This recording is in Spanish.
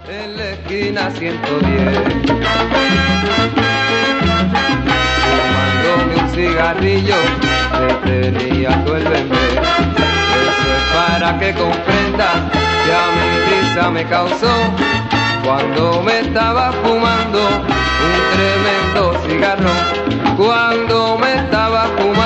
en la esquina 110, fumándome un cigarrillo que tenía todo el bebé. Eso es para que comprendas que a mi risa me causó cuando me estaba fumando un tremendo cigarro, cuando me estaba fumando